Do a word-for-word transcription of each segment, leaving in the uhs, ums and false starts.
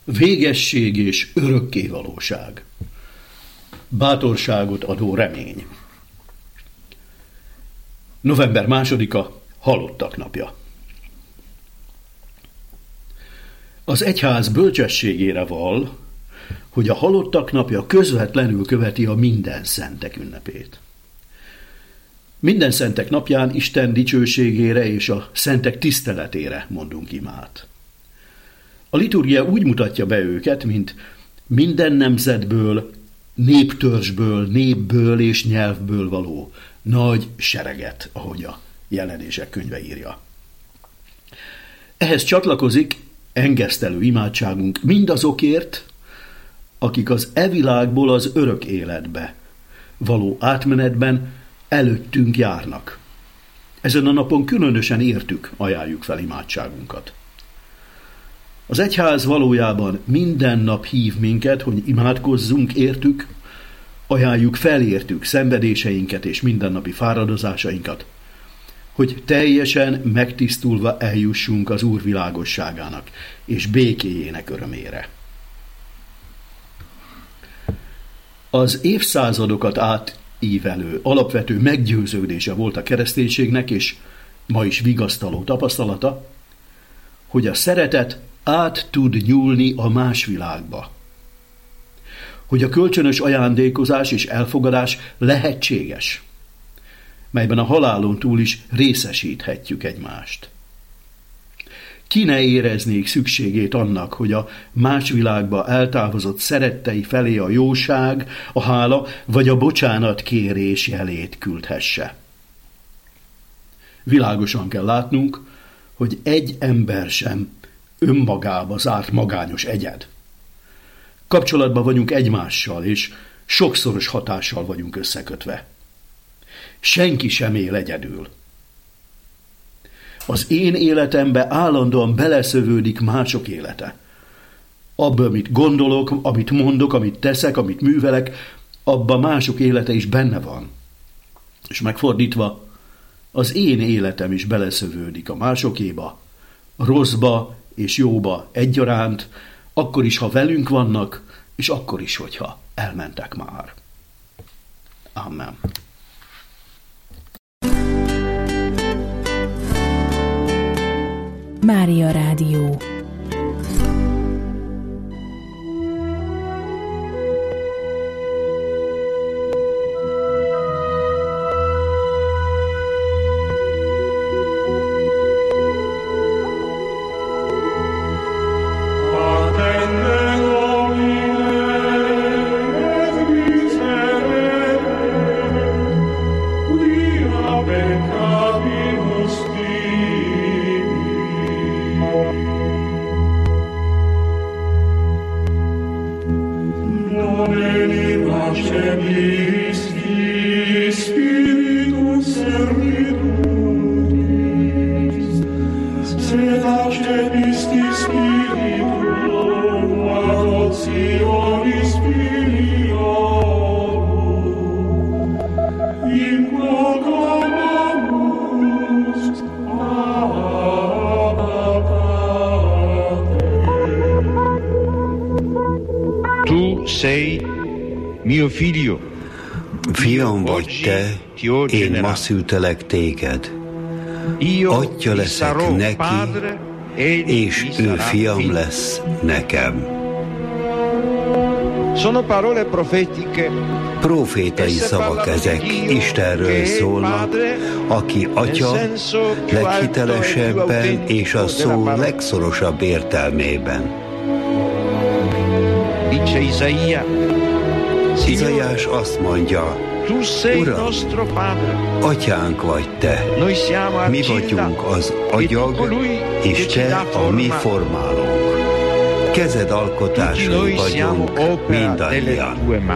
Végesség és örökkévalóság. Bátorságot adó remény. november másodika, Halottak napja. Az egyház bölcsességére vall, hogy a Halottak napja közvetlenül követi a Minden Szentek ünnepét. Minden Szentek napján Isten dicsőségére és a szentek tiszteletére mondunk imát. A liturgia úgy mutatja be őket, mint minden nemzetből, néptörzsből, népből és nyelvből való nagy sereget, ahogy a Jelenések könyve írja. Ehhez csatlakozik engesztelő imádságunk mindazokért, akik az e világból az örök életbe való átmenetben előttünk járnak. Ezen a napon különösen értük ajánljuk fel imádságunkat. Az egyház valójában minden nap hív minket, hogy imádkozzunk értük, ajánljuk fel értük szenvedéseinket és mindennapi fáradozásainkat, hogy teljesen megtisztulva eljussunk az Úr világosságának és békéjének örömére. Az évszázadokat átívelő, alapvető meggyőződése volt a kereszténységnek, és ma is vigasztaló tapasztalata, hogy a szeretet át tud nyúlni a más világba. Hogy a kölcsönös ajándékozás és elfogadás lehetséges, melyben a halálon túl is részesíthetjük egymást. Ki ne éreznék szükségét annak, hogy a más világba eltávozott szerettei felé a jóság, a hála vagy a bocsánat kérés jelét küldhesse. Világosan kell látnunk, hogy egy ember sem önmagába zárt magányos egyed. Kapcsolatban vagyunk egymással, és sokszoros hatással vagyunk összekötve. Senki sem él egyedül. Az én életembe állandóan beleszövődik mások élete. Abba, amit gondolok, amit mondok, amit teszek, amit művelek, abba mások élete is benne van. És megfordítva, az én életem is beleszövődik a másokéba, rosszba és jóba egyaránt, akkor is, ha velünk vannak, és akkor is, hogyha elmentek már. Amen. Mária Rádió. Fiam vagy te, én ma szültelek téged. Atya leszek neki, és ő fiam lesz nekem. Profétai szavak ezek, Istenről szólnak, aki Atya leghitelesebben és a szó legszorosabb értelmében. Izaiás azt mondja, Uram, Atyánk vagy te, mi vagyunk az agyag, és te a mi formálónk. Kezed alkotásai vagyunk mindannyian.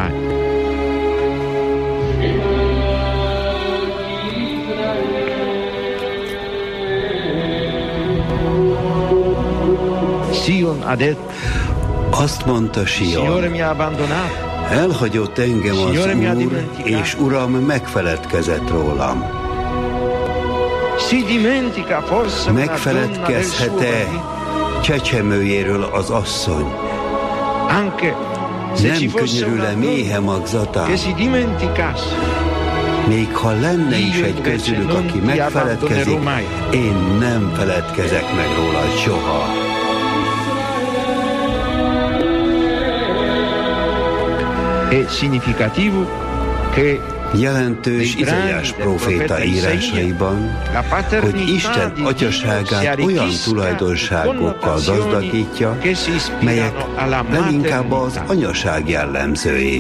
Azt mondta Sion, elhagyott engem az Úr, és Uram megfeledkezett rólam. Megfeledkezhet-e csecsemőjéről az asszony, Nem könyörül-e méhe magzatán? Még ha lenne is egy közülük, aki megfeledkezik, én nem feledkezek meg rólad soha. Jelentős Izaiás próféta írásaiban, hogy Isten atyaságát olyan tulajdonságokkal gazdagítja, melyek leginkább az anyaság jellemzői.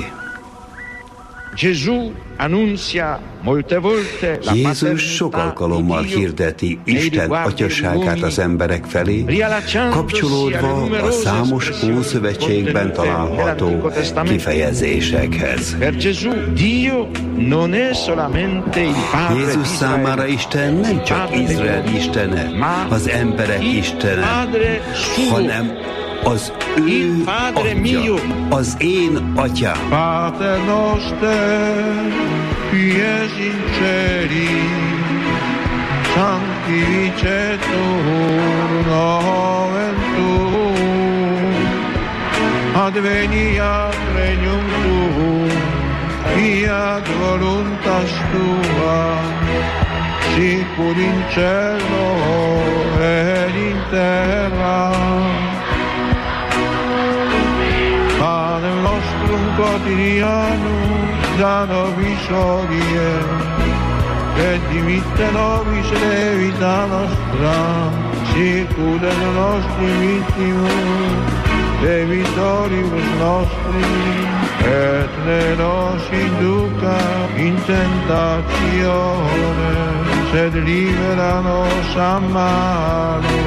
Jézus sok alkalommal hirdeti Isten atyaságát az emberek felé, kapcsolódva a számos Ószövetségben található kifejezésekhez. Jézus számára Isten nem csak Izrael istene, az emberek istene, hanem az ő atya, az én atyám. Pater noster, qui es in celi, sanctificetur nomen tuum, adveniat regnum tuum, fiat voluntas tua, sicur in cielo et in terra. Panem nostrum quotidianum da nobis hodie, et dimitte nobis debita nostra, sicur et nostri vittimus debitoribus nostri, et ne nos induca in tentatione, sed libera nos a malo.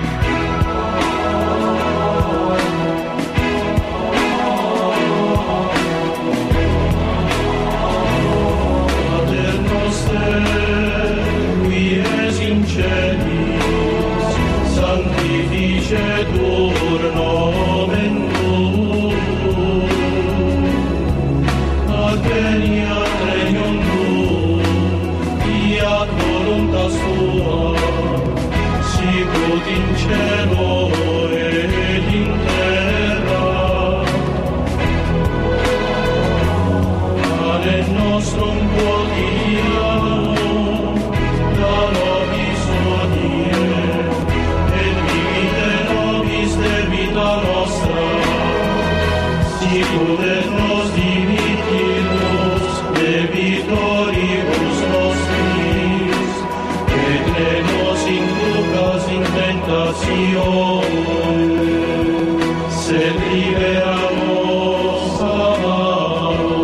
Sanctificetur nomen tuum, adveniat regnum tuum, fiat voluntas tua, sicut in cielo et in terra. Panem nostrum quotidianum da nobis hodie, debita nostra, sicur et nos dimittimus debitoribus nostris, et ne nos inducas in tentatione, sed libera nos a malo.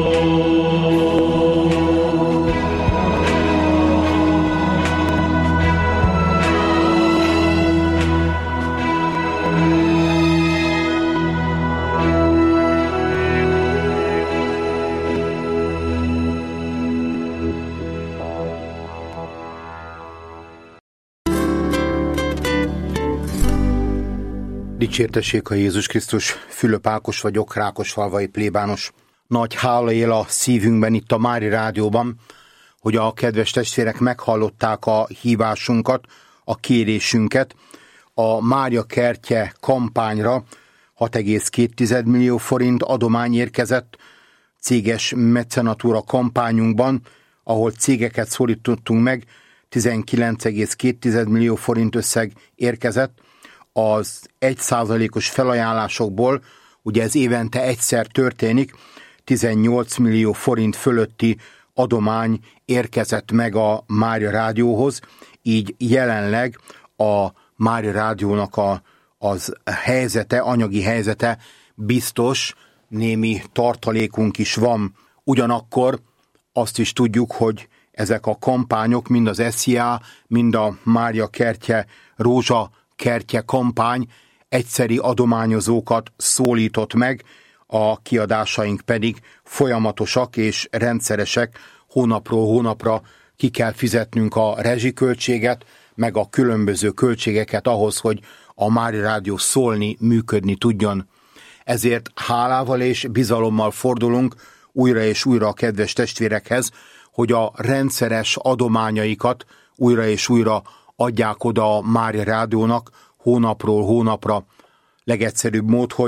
Dicsértessék a Jézus Krisztus, Fülöp Ákos vagyok, Rákosfalvai plébános. Nagy hála él a szívünkben itt a Mária Rádióban, hogy a kedves testvérek meghallották a hívásunkat, a kérésünket. A Mária Kertje kampányra hat egész két millió forint adomány érkezett céges mecenatúra kampányunkban, ahol cégeket szólítottunk meg, tizenkilenc egész két millió forint összeg érkezett. Az egy százalékos felajánlásokból, ugye ez évente egyszer történik, tizennyolc millió forint fölötti adomány érkezett meg a Mária Rádióhoz, így jelenleg a Mária Rádiónak a, az helyzete, anyagi helyzete biztos, némi tartalékunk is van. Ugyanakkor azt is tudjuk, hogy ezek a kampányok, mind az es zé á, mind a Mária Kertje Rózsa Kertje kampány egyszeri adományozókat szólított meg, a kiadásaink pedig folyamatosak és rendszeresek, hónapról hónapra ki kell fizetnünk a rezsiköltséget, meg a különböző költségeket ahhoz, hogy a Mária Rádió szólni, működni tudjon. Ezért hálával és bizalommal fordulunk újra és újra a kedves testvérekhez, hogy a rendszeres adományaikat újra és újra adják oda a Mária Rádiónak hónapról hónapra. Legegyszerűbb mód, hogy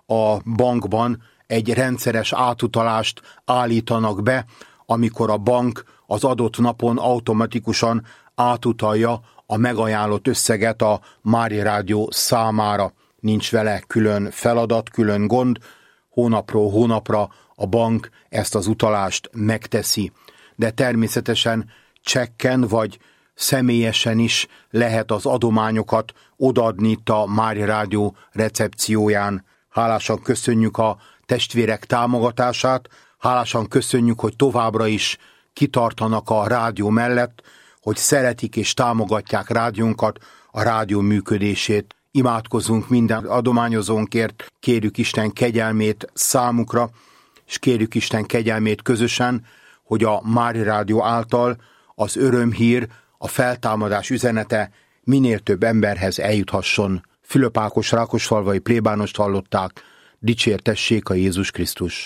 a bankban egy rendszeres átutalást állítanak be, amikor a bank az adott napon automatikusan átutalja a megajánlott összeget a Mária Rádió számára. Nincs vele külön feladat, külön gond, hónapról hónapra a bank ezt az utalást megteszi. De természetesen csekken vagy személyesen is lehet az adományokat odaadni itt a Mária Rádió recepcióján. Hálásan köszönjük a testvérek támogatását, hálásan köszönjük, hogy továbbra is kitartanak a rádió mellett, hogy szeretik és támogatják rádiónkat, a rádió működését. Imádkozzunk minden adományozónkért, kérjük Isten kegyelmét számukra, és kérjük Isten kegyelmét közösen, hogy a Mária Rádió által az örömhír, a feltámadás üzenete minél több emberhez eljuthasson. Fülöp Ákos rákosfalvai plébánost hallották, dicsértessék a Jézus Krisztus!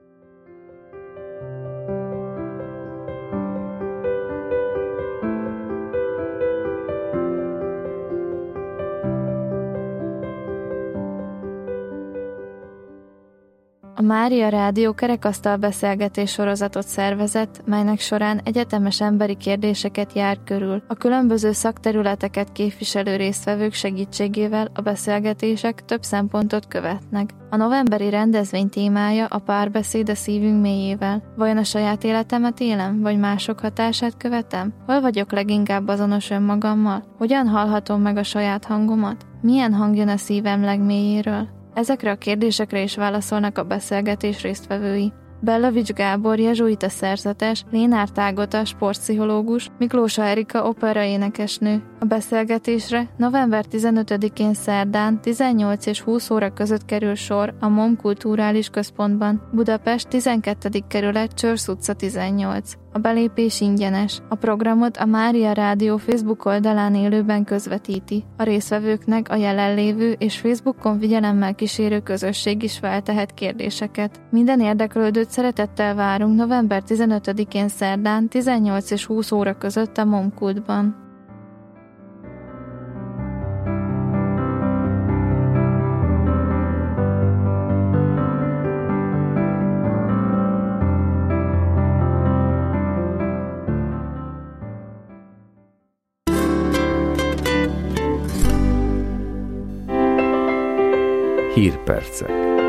A Mária Rádió kerekasztal beszélgetés sorozatot szervezett, melynek során egyetemes emberi kérdéseket jár körül. A különböző szakterületeket képviselő résztvevők segítségével a beszélgetések több szempontot követnek. A novemberi rendezvény témája a párbeszéd a szívünk mélyével. Vajon a saját életemet élem, vagy mások hatását követem? Hol vagyok leginkább azonos önmagammal? Hogyan hallhatom meg a saját hangomat? Milyen hang jön a szívem legmélyéről? Ezekre a kérdésekre is válaszolnak a beszélgetés résztvevői. Bellavics Gábor, jezsuita szerzetes, Lénár Ágota, sportpszichológus, Miklósa Erika, operaénekesnő. A beszélgetésre november tizenötödikén szerdán tizennyolc és húsz óra között kerül sor a MOM Kulturális Központban, Budapest tizenkettedik kerület, Csörsz utca tizennyolc. A belépés ingyenes. A programot a Mária Rádió Facebook oldalán élőben közvetíti. A résztvevőknek a jelenlévő és Facebookon figyelemmel kísérő közösség is feltehet kérdéseket. Minden érdeklődőt szeretettel várunk november tizenötödikén szerdán tizennyolc és húsz óra között a MOM Kultban. Hírpercek.